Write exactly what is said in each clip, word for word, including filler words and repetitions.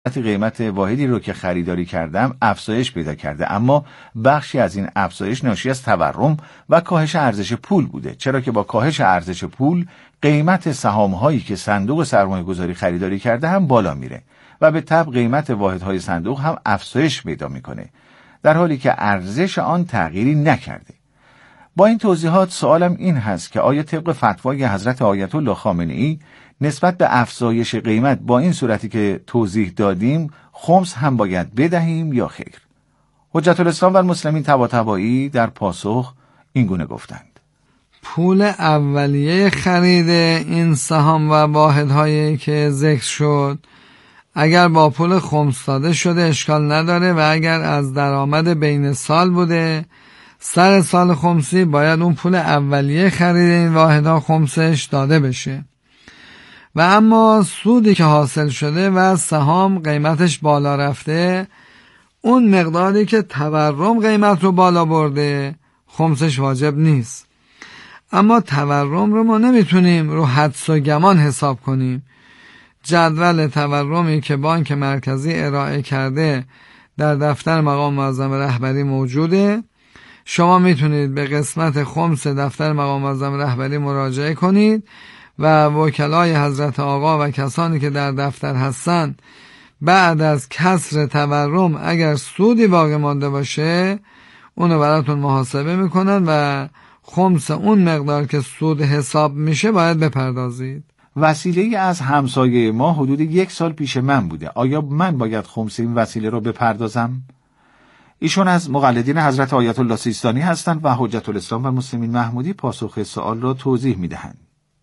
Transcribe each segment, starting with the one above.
قیمت واحدی رو که خریداری کردم افزایش پیدا کرده، اما بخشی از این افزایش ناشی از تورم و کاهش ارزش پول بوده، چرا که با کاهش ارزش پول قیمت سهام‌هایی که صندوق سرمایه‌گذاری خریداری کرده هم بالا میره و به تبع قیمت واحدهای صندوق هم افزایش پیدا میکنه، در حالی که ارزش آن تغییری نکرده. با این توضیحات سوالم این هست که آیا طبق فتوای حضرت آیت الله خامنه‌ای نسبت به افزایش قیمت با این صورتی که توضیح دادیم خمس هم باید بدهیم یا خیر؟ حجت الاسلام و المسلمین طباطبایی در پاسخ این گونه گفتند: پول اولیه خرید این سهام و واحدهایی که ذکر شد اگر با پول خمس داده شده اشکال نداره، و اگر از درآمد بین سال بوده سر سال خمسی باید اون پول اولیه خرید این واحدها خمسش داده بشه. و اما سودی که حاصل شده و سهام قیمتش بالا رفته، اون مقداری که تورم قیمت رو بالا برده خمسش واجب نیست. اما تورم رو ما نمیتونیم رو حدس و گمان حساب کنیم. جدول تورمی که بانک مرکزی ارائه کرده در دفتر مقام معظم رهبری موجوده. شما میتونید به قسمت خمس دفتر مقام معظم رهبری مراجعه کنید و وکلای حضرت آقا و کسانی که در دفتر هستن بعد از کسر تورم اگر سودی باقی مانده باشه اونو براتون محاسبه میکنن و خمس اون مقدار که سود حساب میشه باید بپردازید. وسیله از همسایه ما حدود یک سال پیش من بوده، آیا من باید خمس این وسیله رو بپردازم؟ ایشون از مقلدین حضرت آیت الله سیستانی هستند و حجت الاسلام و المسلمین محمودی پاسخ سوال را توضیح میدهند.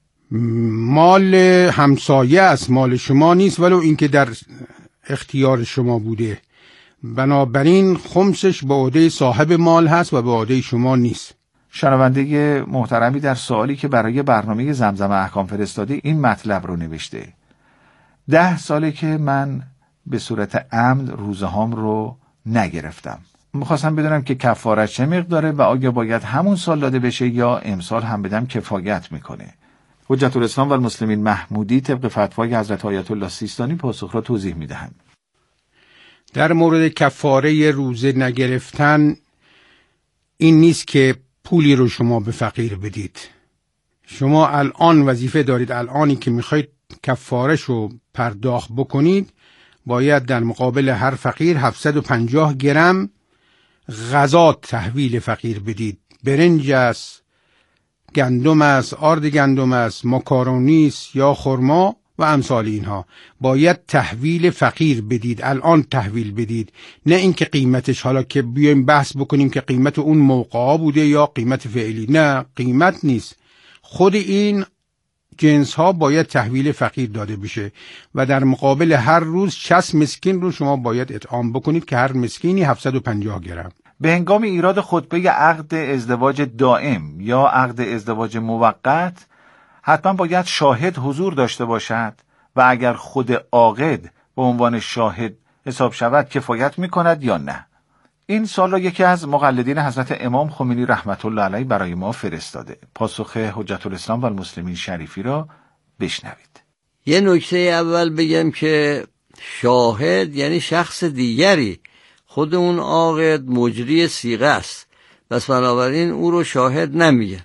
مال همسایه است، مال شما نیست، ولو اینکه در اختیار شما بوده. بنابراین خمسش به عهده صاحب مال هست و به عهده شما نیست. شنونده محترمی در سوالی که برای برنامه زمزم احکام فرستاده این مطلب رو نوشته: ده ساله که من به صورت عمد روزه هام رو نگرفتم. میخواستم بدونم که کفاره چه مقداره و آیا باید همون سال داده بشه یا امسال هم بدم کفایت میکنه؟ حجت الاسلام و المسلمین محمودی طبق فتوای حضرت آیت الله سیستانی پاسخ را توضیح میدهند. در مورد کفاره روزه نگرفتن این نیست که پولی رو شما به فقیر بدید. شما الان وظیفه دارید، الانی که میخواید کفارش رو پرداخت بکنید باید در مقابل هر فقیر هفتصد و پنجاه گرم غذا تحویل فقیر بدید. برنج است، گندم است، آرد گندم است، ماکارونی است یا خرما و امثال اینها باید تحویل فقیر بدید، الان تحویل بدید، نه اینکه قیمتش حالا که بیایم بحث بکنیم که قیمت اون موقعا بوده یا قیمت فعلی. نه، قیمت نیست، خود این جنس ها باید تحویل فقیر داده بشه و در مقابل هر روز شصت مسکین رو شما باید اطعام بکنید که هر مسکینی هفتصد و پنجاه گرم. به هنگام ایراد خطبه عقد ازدواج دائم یا عقد ازدواج موقت حتما باید شاهد حضور داشته باشد و اگر خود عاقد به عنوان شاهد حساب شود کفایت می کند یا نه؟ این سال را یکی از مقلدین حضرت امام خمینی رحمت الله علیه برای ما فرستاده. پاسخ حجت الاسلام و المسلمین شریفی را بشنوید. یه نکته اول بگم که شاهد یعنی شخص دیگری، خود اون عاقد مجری صیغه است، پس بنابراین او رو شاهد نمیگن.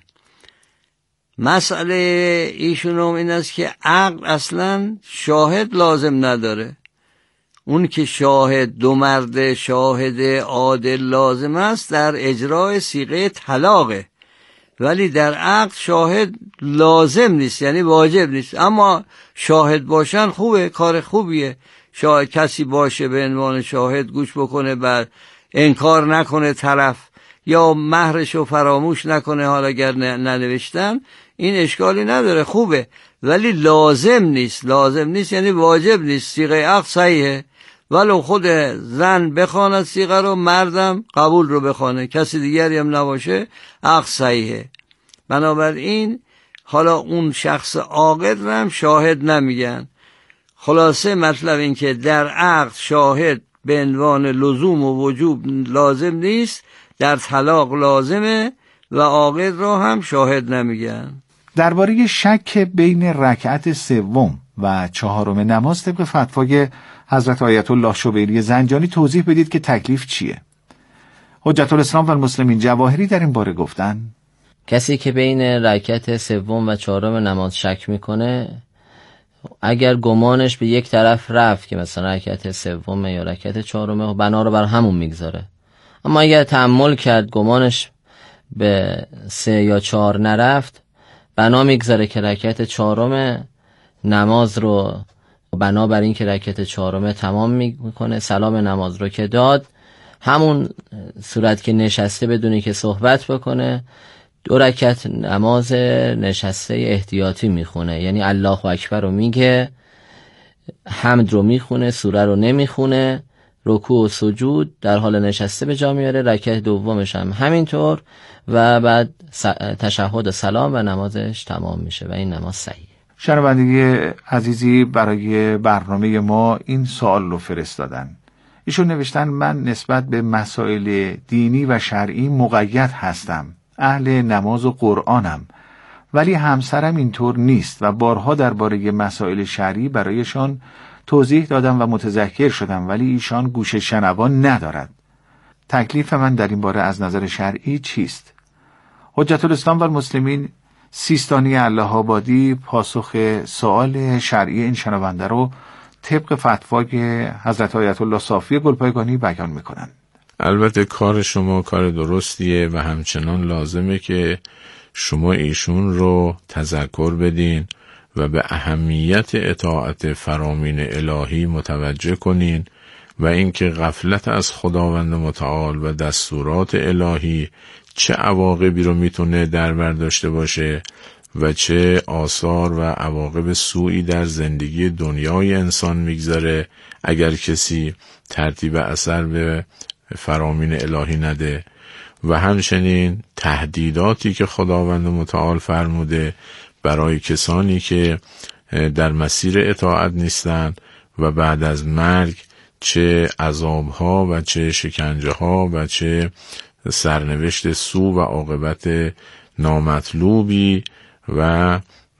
مسئله ایشون هم این است که عقد اصلا شاهد لازم نداره. اون که شاهد دو مرد شاهد عادل لازم است در اجرای صیغه طلاقه، ولی در عقد شاهد لازم نیست، یعنی واجب نیست. اما شاهد باشن خوبه، کار خوبیه. شاهد کسی باشه به عنوان شاهد گوش بکنه، بعد انکار نکنه طرف، یا مهرشو فراموش نکنه حالا اگر ننوشتن، این اشکالی نداره، خوبه، ولی لازم نیست. لازم نیست یعنی واجب نیست. صیغه عقد صحیحه، ولو خود زن بخواند صیغه رو، مردم قبول رو بخوانه، کسی دیگری هم نباشه، عقد صحیحه. بنابراین حالا اون شخص عاقد رو هم شاهد نمیگن. خلاصه مطلب این که در عقد شاهد به عنوان لزوم و وجوب لازم نیست، در طلاق لازمه و عاقد رو هم شاهد نمیگن. درباره شک بین رکعت سوم و چهارم نماز طبق فتوای حضرت آیت الله شبیری زنجانی توضیح بدید که تکلیف چیه؟ حجت الاسلام و المسلمین جواهری در این باره گفتن کسی که بین رکعت سوم و چهارم نماز شک میکنه، اگر گمانش به یک طرف رفت که مثلا رکعت سوم یا رکعت چهارم، بنا رو بر همون میگذاره. اما اگر تأمل کرد گمانش به سه یا چهار نرفت، بنا میگذاره که رکعت چهارم نماز رو بنا بر این که رکعت چهارم تمام میکنه، سلام نماز رو که داد، همون صورت که نشسته بدونی که صحبت بکنه، دو رکعت نماز نشسته احتیاطی میخونه، یعنی الله اکبر رو میگه، حمد رو میخونه، سوره رو نمیخونه، رکوع و سجود در حال نشسته به جا میاره، رکعت دومش هم همینطور و بعد تشهد و سلام و نمازش تمام میشه و این نماز صحیحه. شنوندگی عزیزی برای برنامه ما این سوال رو فرستادن. ایشون نوشتن من نسبت به مسائل دینی و شرعی مقید هستم، اهل نماز و قرآنم، ولی همسرم اینطور نیست و بارها درباره مسائل شرعی برایشان توضیح دادم و متذکر شدم، ولی ایشان گوش شنوان ندارد. تکلیف من در این باره از نظر شرعی چیست؟ حجت الاسلام و المسلمین سیستانی الله آبادی پاسخ سوال شرعی این شنونده رو طبق فتوای حضرت آیت الله صافی گلپایگانی بیان میکنن. البته کار شما کار درستیه و همچنان لازمه که شما ایشون رو تذکر بدین و به اهمیت اطاعت فرامین الهی متوجه کنین و اینکه غفلت از خداوند متعال و دستورات الهی چه عواقبی رو میتونه در بر داشته باشه و چه آثار و عواقب سوئی در زندگی دنیای انسان میگذاره اگر کسی ترتیب اثر به فرامین الهی نده، و همچنین تهدیداتی که خداوند متعال فرموده برای کسانی که در مسیر اطاعت نیستند و بعد از مرگ چه عذابها و چه شکنجه‌ها و چه سرنوشت سو و عاقبت نامطلوبی و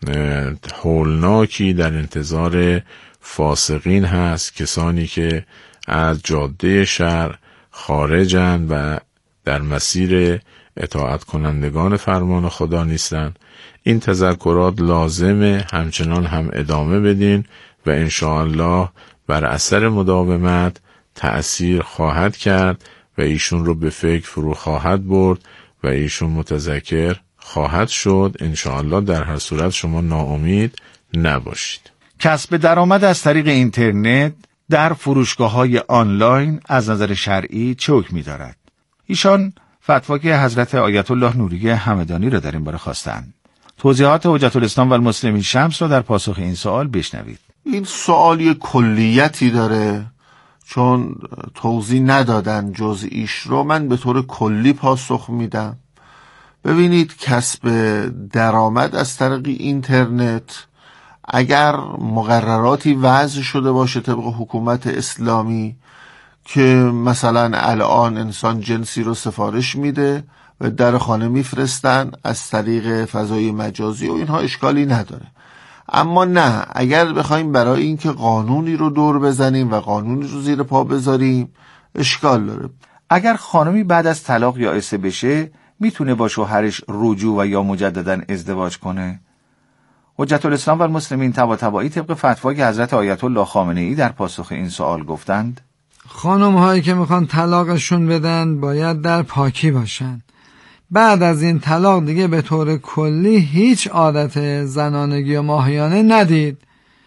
هولناکی در انتظار فاسقین هست، کسانی که از جاده شرع خارجند و در مسیر اطاعت کنندگان فرمان خدا نیستند. این تذکرات لازمه همچنان هم ادامه بدین و انشاءالله بر اثر مداومت تأثیر خواهد کرد و ایشون رو به فکر فرو خواهد برد و ایشون متذکر خواهد شد. انشاءالله در هر صورت شما ناامید نباشید. کسب درآمد از طریق اینترنت در فروشگاه‌های آنلاین از نظر شرعی چه حکمی دارد؟ ایشان فتوای حضرت آیت الله نوری همدانی را در این باره خواستند. توضیحات حجت الاسلام و المسلمین شمس را در پاسخ این سوال بشنوید. این سوال یک کلیتی داره، چون توضیح ندادن جزئیش رو، من به طور کلی پاسخ میدم. ببینید، کسب درآمد از طریق اینترنت اگر مقرراتی وضع شده باشه طبق حکومت اسلامی که مثلا الان انسان جنسی رو سفارش میده و در خانه میفرستن از طریق فضای مجازی و اینها، اشکالی نداره. اما نه، اگر بخوایم برای اینکه قانونی رو دور بزنیم و قانونی رو زیر پا بذاریم اشکال داره. اگر خانمی بعد از طلاق یائسه بشه میتونه با شوهرش رجوع و یا مجددا ازدواج کنه؟ حجت الاسلام و المسلمین طباطبایی طبق فتوای حضرت آیت الله خامنه‌ای در پاسخ این سوال گفتند خانم هایی که میخوان طلاقشون بدن باید در پاکی باشن. بعد از این طلاق دیگه به طور کلی هیچ عادت زنانگی و ماهیانه ندید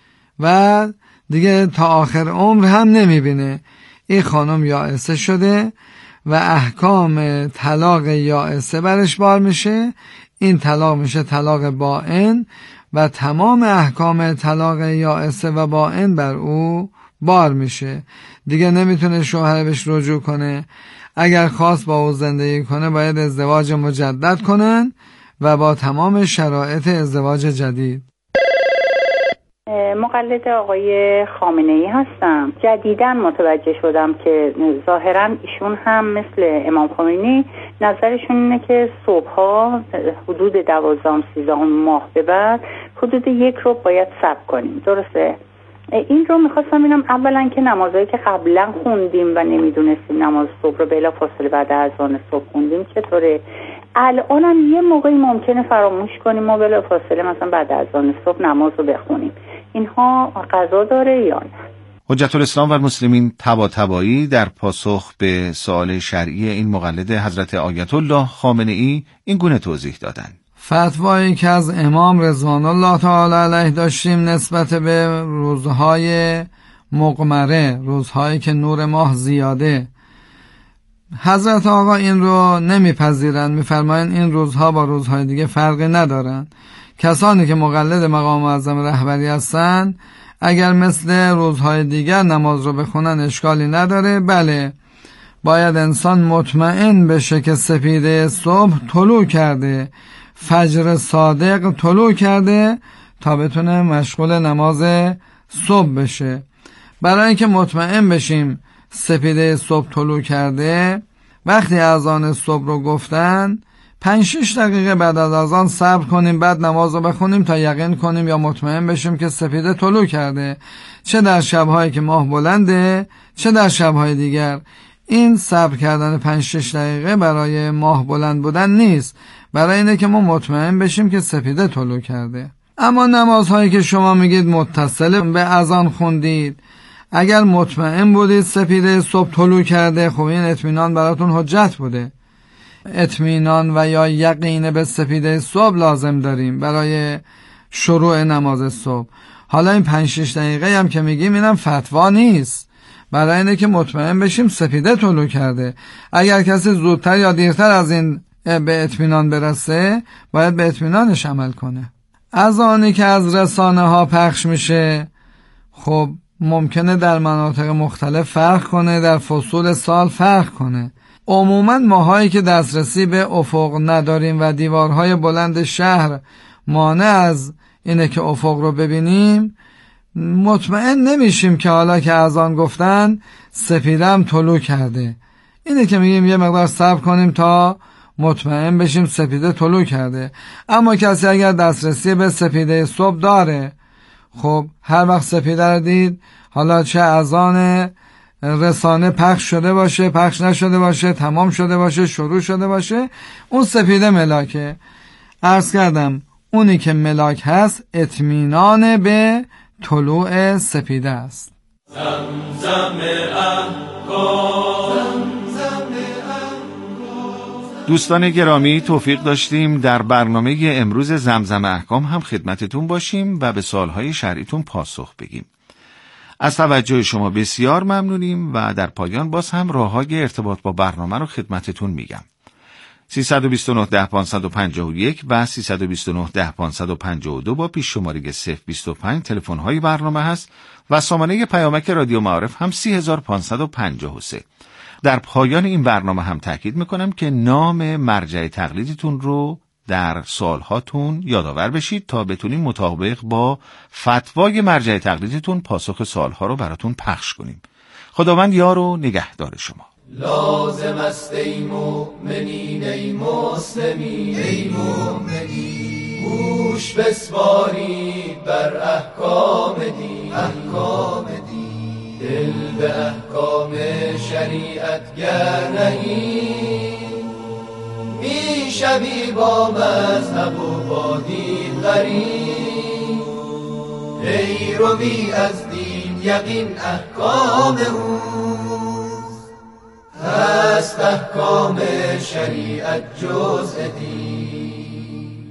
و دیگه تا آخر عمر هم نمیبینه. این خانم یائسه شده و احکام طلاق یائسه برش بار میشه. این طلاق میشه طلاق بائن و تمام احکام طلاق یائسه و بائن بر او بار میشه. دیگه نمیتونه شوهر بهش رجوع کنه. اگر خواست با او زندگی کنه باید ازدواج مجدد کنن و با تمام شرایط ازدواج جدید. مقلد آقای خامنه‌ای هستم. جدیداً متوجه شدم که ظاهراً ایشون هم مثل امام خمینی نظرشون اینه که صبحها حدود دوازدهم سیزدهم ماه به بعد حدود یک رو باید صبر کنیم. درسته؟ این رو میخواستم ببینم اولا که نمازهایی که قبلا خوندیم و نمیدونستیم نماز صبح رو بلا فاصله بعد از اذان صبح خوندیم چطوره؟ الان هم یه موقعی ممکنه فراموش کنیم ما بلا فاصله مثلا بعد از اذان صبح نماز رو بخونیم، اینها قضا داره یا نه؟ حجت الاسلام و المسلمین طباطبایی در پاسخ به سوال شرعی این مقلد حضرت آیت الله خامنه ای این گونه توضیح دادند. فتوایی که از امام رضوان الله تعالی علیه داشتیم نسبت به روزهای مقمره، روزهایی که نور ماه زیاده، حضرت آقا این رو نمیپذیرند، میفرمایند این روزها با روزهای دیگه فرقی ندارند. کسانی که مقلد مقام معظم رهبری هستند اگر مثل روزهای دیگر نماز رو بخونن اشکالی نداره. بله، باید انسان مطمئن بشه که سپیده صبح طلوع کرده، فجر صادق طلوع کرده تا بتونه مشغول نماز صبح بشه. برای اینکه مطمئن بشیم سپیده صبح طلوع کرده، وقتی اذان صبح رو گفتن پنج شش دقیقه بعد از اذان صبر کنیم، بعد نماز رو بخونیم تا یقین کنیم یا مطمئن بشیم که سپیده طلوع کرده، چه در شب‌هایی که ماه بلنده چه در شب‌های دیگر. این صبر کردن پنج شش دقیقه برای ماه بلند بودن نیست، برای اینه که ما مطمئن بشیم که سپیده طلوع کرده. اما نمازهایی که شما میگید متصل به اذان خوندید، اگر مطمئن بودید سپیده صبح طلوع کرده، خب این اطمینان براتون حجت بوده. اطمینان و یا یقین به سپیده صبح لازم داریم برای شروع نماز صبح. حالا این پنج شش دقیقه هم که میگیم اینم فتوا نیست، برای اینه که مطمئن بشیم سپیده طلوع کرده. اگر کسی زودتر یا دیرتر از این به اطمینان برسه باید به اطمینانش عمل کنه. اذانی که از رسانه ها پخش میشه خب ممکنه در مناطق مختلف فرق کنه، در فصول سال فرق کنه. عموما ماهایی که دسترسی به افق نداریم و دیوارهای بلند شهر مانع از اینه که افق رو ببینیم، مطمئن نمیشیم که حالا که اذان گفتن سپیدم طلوع کرده. اینه که میگیم یه مقدار صبر کنیم تا مطمئن بشیم سپیده طلوع کرده. اما کسی اگر دسترسی به سپیده صبح داره، خب هر وقت سپیده رو دید، حالا چه اذان رسانه پخش شده باشه، پخش نشده باشه، تمام شده باشه، شروع شده باشه، اون سپیده ملاکه. عرض کردم اونی که ملاک هست اطمینان به طلوع سپیده است. زمزم احکام. دوستان گرامی، توفیق داشتیم در برنامه امروز زمزم احکام هم خدمتتون باشیم و به سوالهای شرعیتون پاسخ بگیم. از توجه شما بسیار ممنونیم و در پایان باز هم راه‌های ارتباط با برنامه رو خدمتتون میگم. سیصد و بیست و نه ده پانصد و پنجاه و یک و سیصد و بیست و نه ده پانصد و پنجاه و دو با پیش شماره صفر بیست و پنج تلفن‌های برنامه هست و سامانه پیامک رادیو معارف هم سی هزار و پانصد و پنجاه و سه. در پایان این برنامه هم تاکید میکنم که نام مرجع تقلیدتون رو در سوالهاتون یادآور بشید تا بتونیم مطابق با فتوای مرجع تقلیدتون پاسخ سوالها رو براتون پخش کنیم. خداوند یار و نگهدار شما. لازم است ای مؤمنین ای مسلمین ای مؤمنین، گوش بسپارید بر احکام دین احکام دین، دل به احکام شریعت گر نهی، می شوی با مذهب و با دین غریب، ای روی از دین یقین احکام اوست، هست احکام شریعت جزء دین.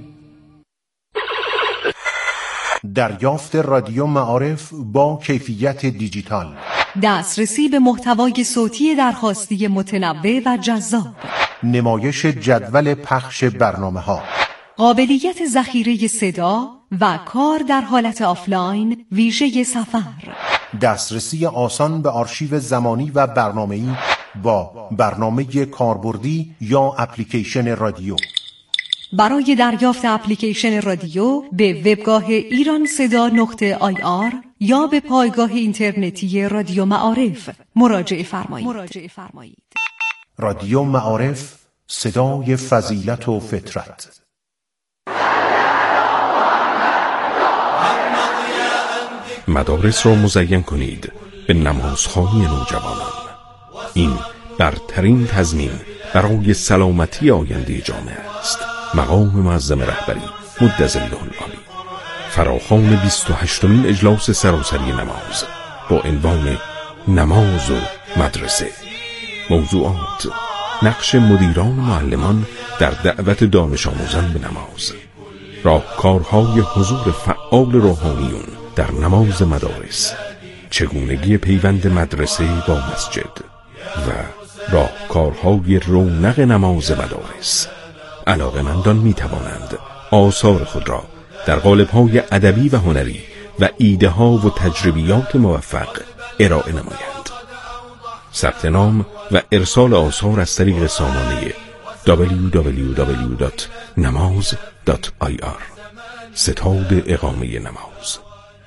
دریافت رادیو معارف با کیفیت دیجیتال، دسترسی به محتوای صوتی درخواستی متنوع و جذاب، نمایش جدول پخش برنامه ها، قابلیت ذخیره صدا و کار در حالت آفلاین ویژه سفر، دسترسی آسان به آرشیو زمانی و برنامه‌ای با برنامه کاربردی یا اپلیکیشن رادیو. برای دریافت اپلیکیشن رادیو به وبگاه ایران صدا نقطه آی آر یا به پایگاه اینترنتی رادیو معارف مراجعه فرمایید. رادیو معارف، صدای فضیلت و فطرت. مدارس را مزین کنید به نمازخوانی نوجوانان. این برترین تضمین برای سلامتی آینده جامعه است. مقام معظم رهبری مدظ الله العالی فراخوان بیست و هشتمین اجلاس سراسری نماز با عنوان نماز و مدرسه. موضوعات: نقش مدیران و معلمان در دعوت دانش آموزان به نماز، راهکارهای حضور فعال روحانیون در نماز مدارس، چگونگی پیوند مدرسه با مسجد و راهکارهای رونق نماز مدارس. علاقه‌مندان می توانند آثار خود را در قالب‌های ادبی و هنری و ایده‌ها و تجربیات موفق ارائه نمایند. ثبت نام و ارسال آثار از طریق سامانه دبلیو دبلیو دبلیو دات نماز دات آی آر. ستاد اقامه نماز.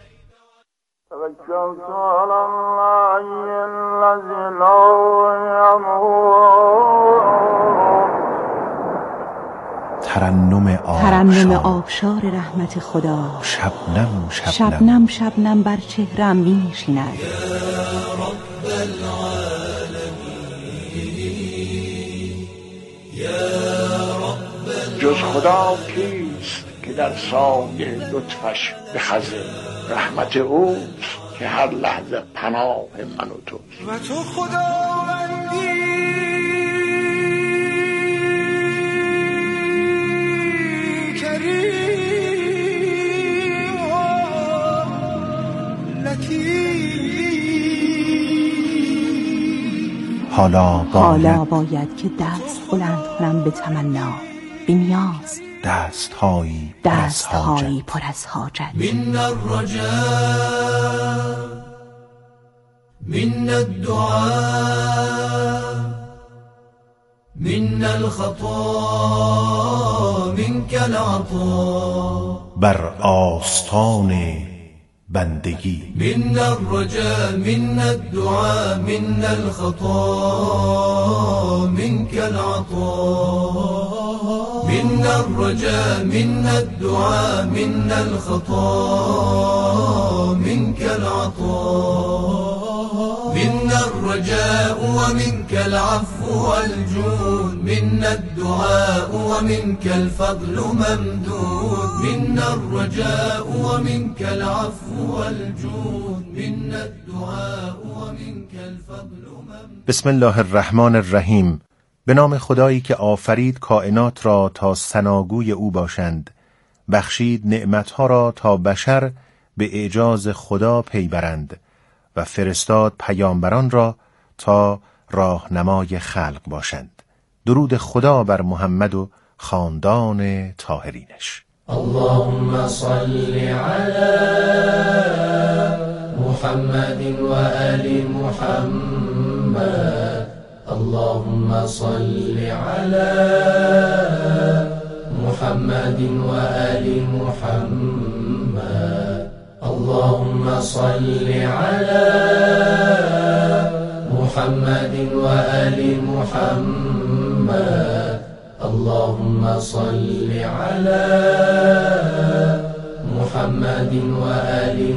ترنم آبشار, ترنم آبشار رحمت خدا. شبنم شبنم, شبنم شبنم بر چهرم می نشیند. جز خدا کیست که در سایه لطفش بخزه؟ رحمت اوست که هر لحظه پناه من و توست. و تو خداوندی کریم و لطیف. حالا باید, حالا باید که دست بلند کنم به تمنا، بی نیاز، دست هایی دست هایی پر از حاجت. من الرجاء من الدعاء من الخطا منك العطاء. بر آستان بندگی من الرجاء من الدعاء من الخطا منك العطاء. من الرجاء من الدعاء من الخطا منك العطاء. من الرجاء ومنك العفو والجود من الدعاء ومنك الفضل ممدود. من الرجاء ومنك العفو والجود من الدعاء ومنك الفضل ممدود. بسم الله الرحمن الرحیم. به نام خدایی که آفرید کائنات را تا ثناگوی او باشند، بخشید نعمتها را تا بشر به اعجاز خدا پی برند و فرستاد پیامبران را تا راهنمای خلق باشند. درود خدا بر محمد و خاندان طاهرینش. اللهم صل علی محمد و آل محمد. اللهم صل علی محمد و آل محمد. اللهم صل علی محمد و آل محمد. اللهم صل علی محمد و آل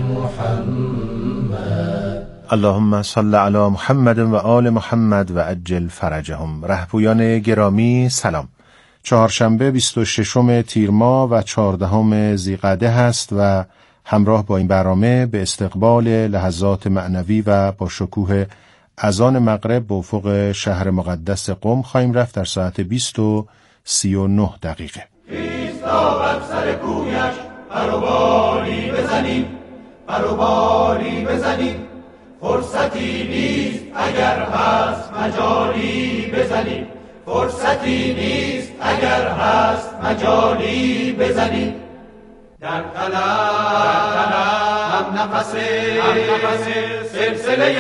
محمد. اللهم صل علی محمد و آل محمد و عجل فرجهم. رهپویان گرامی سلام. چهارشنبه بیست و ششم تیر ماه و چهاردهم ذیقعده هست و همراه با این برنامه به استقبال لحظات معنوی و با شکوه اذان مغرب به افق شهر مقدس قم خواهیم رفت در ساعت بیست و سی و نه دقیقه. ایستا بر سر کویش بروباری بزنیم، بروباری بزنیم، فرصتی نیست اگر هست مجالی بزنیم، فرصتی نیست اگر هست مجالی بزنیم. در قلم هم نفس سلسله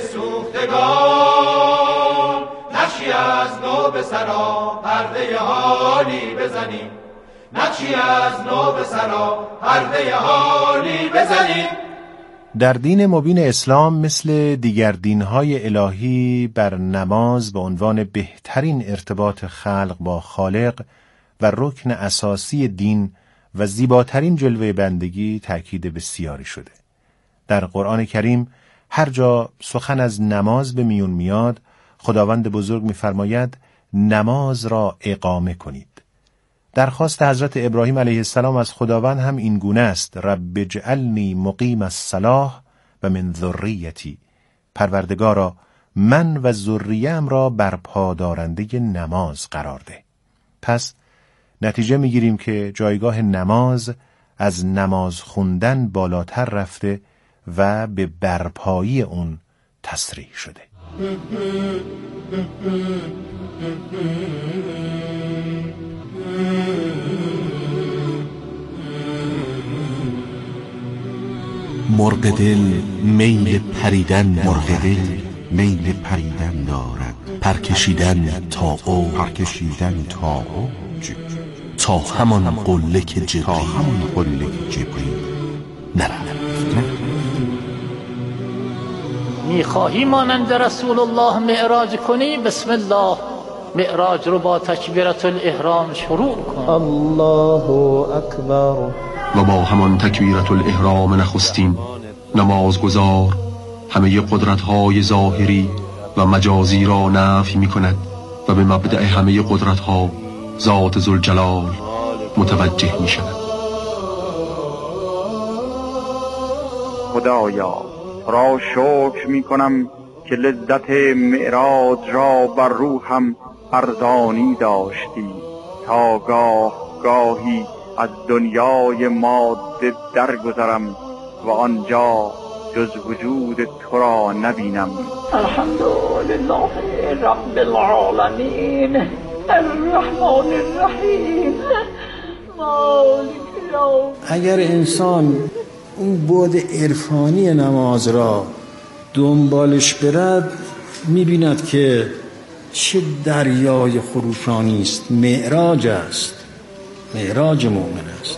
سوختگان، نقشی از نو به سرا پرده حالی بزنیم، نقشی از نو به سرا پرده حالی بزنیم. در دین مبین اسلام مثل دیگر دینهای الهی بر نماز به عنوان بهترین ارتباط خلق با خالق و رکن اساسی دین و زیباترین جلوه بندگی تأکید بسیاری شده. در قرآن کریم هر جا سخن از نماز به میون میاد، خداوند بزرگ می‌فرماید نماز را اقامه کنید. درخواست حضرت ابراهیم علیه السلام از خداوند هم این گونه است: رب اجعلنی مقیم الصلاة و من ذریتی. پروردگارا من و ذریه‌ام را بر پادارنده نماز قرار ده. پس نتیجه میگیریم که جایگاه نماز از نماز خوندن بالاتر رفته و به برپایی اون تصریح شده. مرغ دل میل پریدن مرغ دل میل پریدن دارد، پرکشیدن تا او پرکشیدن تا او تا همان قله که جبرئیل تا همان قله که جبرئیل نرفت. میخواهی مانند رسول الله معراج کنی؟ بسم الله، معراج رو با تکبیرت الاحرام شروع کن. الله اکبر. و با همان تکبیرت الاحرام نخستین نمازگزار همه قدرت‌های ظاهری و مجازی را نفی می‌کند و به مبدأ همه قدرت‌ها ذات ذوالجلال متوجه می‌شود. خدایا را شکر می‌کنم که لذت معراج را بر روحم ارزانی داشتی تا گاه گاهی از دنیای ماده درگذرم و آنجا جز وجود تو را نبینم. الحمدلله رب العالمین الرحمن الرحیم مالک یوم. اگر انسان اون بعد عرفانی نماز را دنبالش برد، می‌بیند که چه دریای خروشانی است. معراج است، معراج مؤمن است.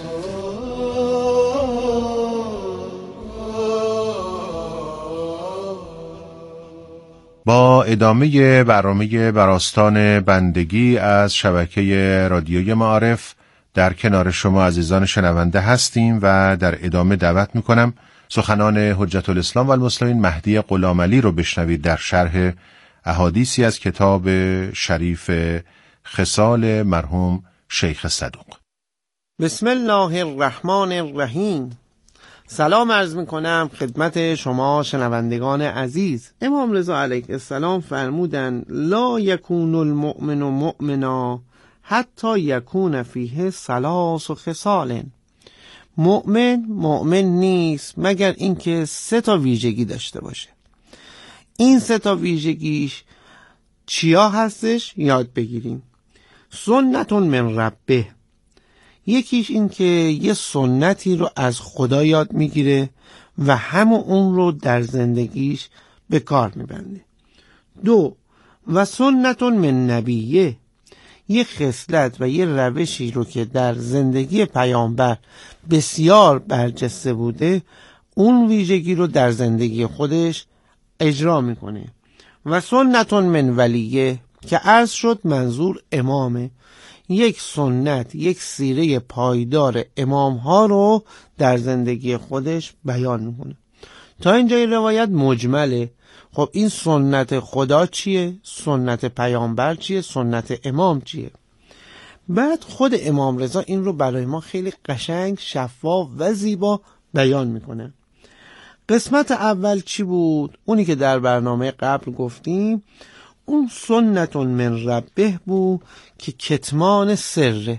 با ادامه برنامه براستان بندگی از شبکه رادیوی معارف در کنار شما عزیزان شنونده هستیم و در ادامه دعوت میکنم سخنان حجت الاسلام و المسلمین مهدی غلامعلی رو بشنوید در شرح احادیثی از کتاب شریف خصال مرحوم شیخ صدوق. بسم الله الرحمن الرحیم. سلام عرض می کنم خدمت شما شنوندگان عزیز. امام رضا علیه السلام فرمودن لا یکون المؤمن مؤمنا حتی یکون فیه ثلاث خصال. مؤمن مؤمن نیست مگر اینکه سه تا ویژگی داشته باشه. این سه تا ویژگیش چیا هستش؟ یاد بگیریم. سنتون من ربه، یکیش این که یه سنتی رو از خدا یاد میگیره و همون اون رو در زندگیش به کار میبنده. دو، و سنتون من نبیه، یه خصلت و یه روشی رو که در زندگی پیامبر بسیار برجسته بوده، اون ویژگی رو در زندگی خودش اجرا میکنه. و سنتون من ولیه که عرض شد منظور امامه، یک سنت، یک سیره پایدار امام ها رو در زندگی خودش بیان میکنه. تا اینجای روایت مجمله. خب این سنت خدا چیه؟ سنت پیامبر چیه؟ سنت امام چیه؟ بعد خود امام رضا این رو برای ما خیلی قشنگ، شفاف و زیبا بیان میکنه. قسمت اول چی بود؟ اونی که در برنامه قبل گفتیم، اون سنتون من ربه بود که کتمان سره.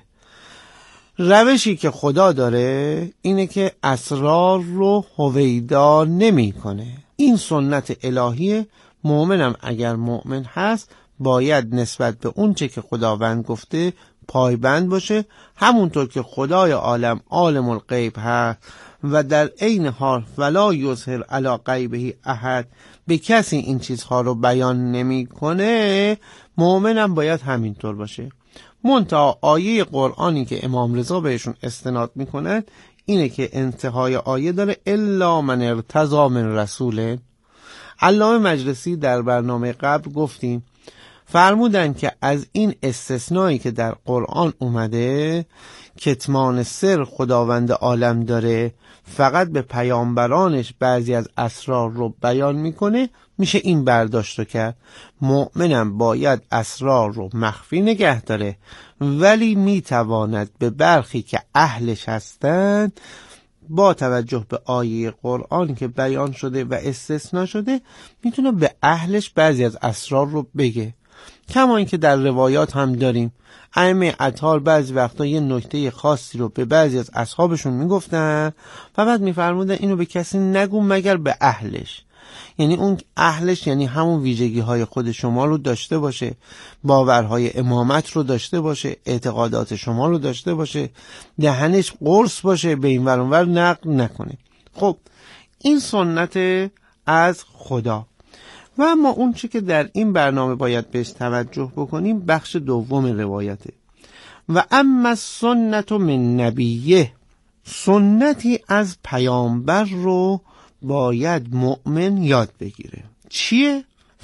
روشی که خدا داره اینه که اسرار رو هویدا نمی کنه. این سنت الهیه. مؤمنم اگر مؤمن هست باید نسبت به اون چه که خداوند گفته پایبند باشه، همونطور که خدای عالم عالم الغیب هست و در عین حال ولا یظهر علی غیبه احد، به کسی این چیزها رو بیان نمیکنه. مؤمنم باید همینطور باشه. منتها آیه قرآنی که امام رضا بهشون استناد میکنن اینه که انتهای آیه داره الا من ارتضی من رسوله. علامه مجلسی در برنامه قبل گفتیم فرمودن که از این استثنایی که در قرآن اومده، کتمان سر خداوند عالم داره، فقط به پیامبرانش بعضی از اسرار رو بیان میکنه، میشه این برداشت رو کرد. مؤمنم باید اسرار رو مخفی نگه داره، ولی میتواند به برخی که اهلش هستند با توجه به آیه قرآن که بیان شده و استثناء شده میتونه به اهلش بعضی از اسرار رو بگه. کما اینکه در روایات هم داریم ائمه اطهار بعضی وقتا یه نکته خاصی رو به بعضی از اصحابشون میگفتن و بعد میفرمودن اینو به کسی نگو مگر به اهلش. یعنی اون اهلش یعنی همون ویژگی های خود شما رو داشته باشه، باورهای امامت رو داشته باشه، اعتقادات شما رو داشته باشه، دهنش قرص باشه، به این ور اون ور نقل نکنه. خب این سنت از خدا. و اما اون چی که در این برنامه باید بهش توجه بکنیم بخش دوم روایته. و اما سنت من نبیه، سنتی از پیامبر رو باید مؤمن یاد بگیره. چیه؟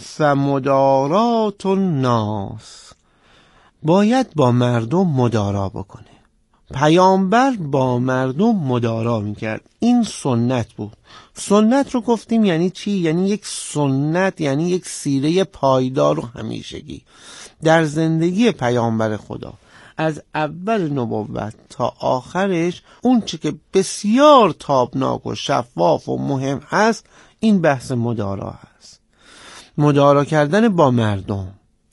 فمدارات الناس، باید با مردم مدارا بکنه. پیامبر با مردم مدارا میکرد، این سنت بود. سنت رو گفتیم یعنی چی؟ یعنی یک سنت، یعنی یک سیره پایدار و همیشگی در زندگی پیامبر خدا از اول نبوت تا آخرش. اون چی که بسیار تابناک و شفاف و مهم هست این بحث مدارا هست. مدارا کردن با مردم،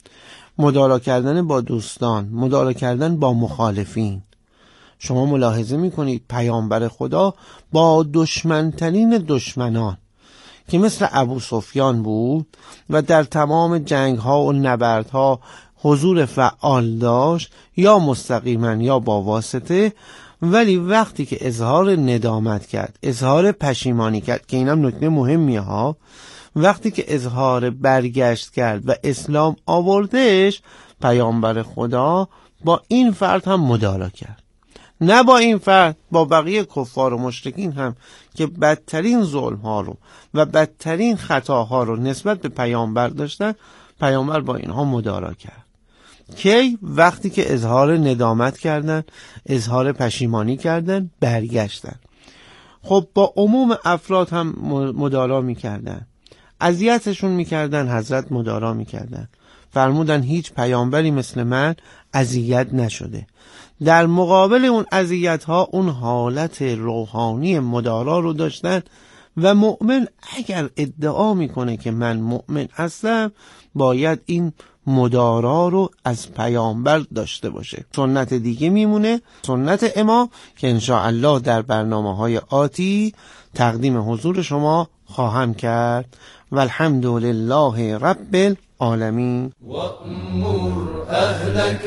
مدارا کردن با دوستان، مدارا کردن با مخالفین. شما ملاحظه میکنید پیامبر خدا با دشمنترین دشمنان که مثل ابو سفیان بود و در تمام جنگ ها و نبرد ها حضور فعال داشت، یا مستقیما یا با واسطه، ولی وقتی که اظهار ندامت کرد، اظهار پشیمانی کرد، که اینم نکته مهمیه ها، وقتی که اظهار برگشت کرد و اسلام آوردش، پیامبر خدا با این فرد هم مدارا کرد. نه با این فرد، با بقیه کفار و مشرکین هم که بدترین ظلم ها رو و بدترین خطاها رو نسبت به پیامبر داشتن، پیامبر با اینها مدارا کرد. کی؟ وقتی که اظهار ندامت کردن، اظهار پشیمانی کردن، برگشتن. خب با عموم افراد هم مدارا میکردن، اذیتشون میکردن، حضرت مدارا میکردن. فرمودن هیچ پیامبری مثل من اذیت نشده. در مقابل اون اذیت ها اون حالت روحانی مدارا رو داشتن و مؤمن اگر ادعا میکنه که من مؤمن هستم باید این مدارا رو از پیامبر داشته باشه. سنت دیگه میمونه، سنت امام، که انشاءالله در برنامه های آتی تقدیم حضور شما خواهم کرد. والحمد لله رب العالمین. وأمر أهلك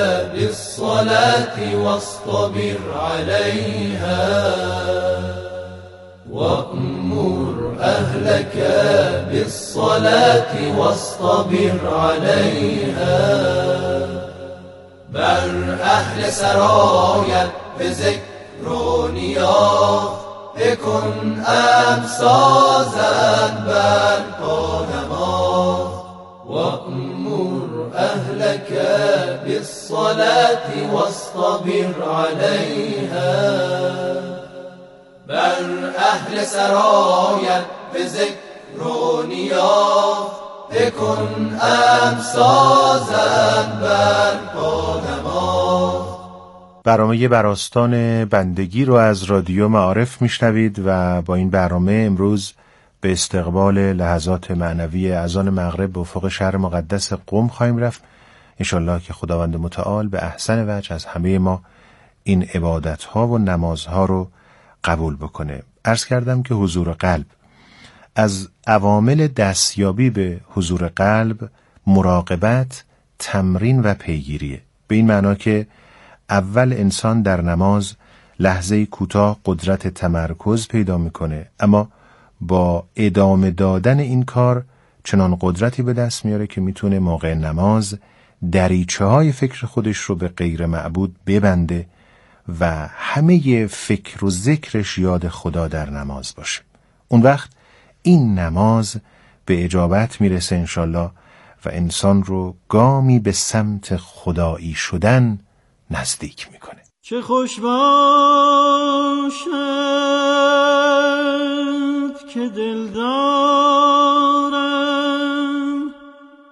بالصلاة واصطبر عليها وأمر أهلك بالصلاة واصطبر عليها. بر اهل سرایت به ذکر و نیاز بکن امسازن بر پا نماز. وأمر أهلك بالصلاة واصطبر عليها. بر اهل سرایت به ذکر و نیاز بکن امسازن بر پا نماز. برنامه براستان بندگی رو از رادیو معارف میشنوید و با این برنامه امروز به استقبال لحظات معنوی اذان مغرب به افق شهر مقدس قم خواهیم رفت. انشالله که خداوند متعال به احسن وجه از همه ما این عبادتها و نمازها رو قبول بکنه. عرض کردم که حضور قلب از عوامل دستیابی به حضور قلب مراقبت، تمرین و پیگیریه. به این معنا که اول انسان در نماز لحظه کوتاه قدرت تمرکز پیدا میکنه، اما با ادامه دادن این کار چنان قدرتی به دست میاره که میتونه موقع نماز دریچه های فکر خودش رو به غیر معبود ببنده و همه فکر و ذکرش یاد خدا در نماز باشه. اون وقت این نماز به اجابت میرسه انشالله و انسان رو گامی به سمت خدایی شدن نزدیک میکنه. چه خوش باشد که دلدار